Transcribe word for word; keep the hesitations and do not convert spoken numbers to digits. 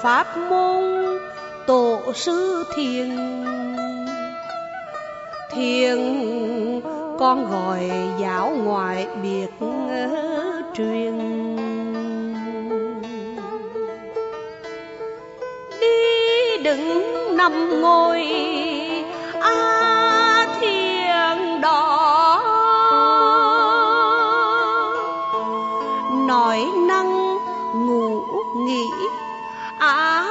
pháp môn tổ sư thiền. Thiền con gọi giáo ngoại biệt truyền. Đi đứng nằm ngồi a thiền đó, nói năng ngủ nghĩ a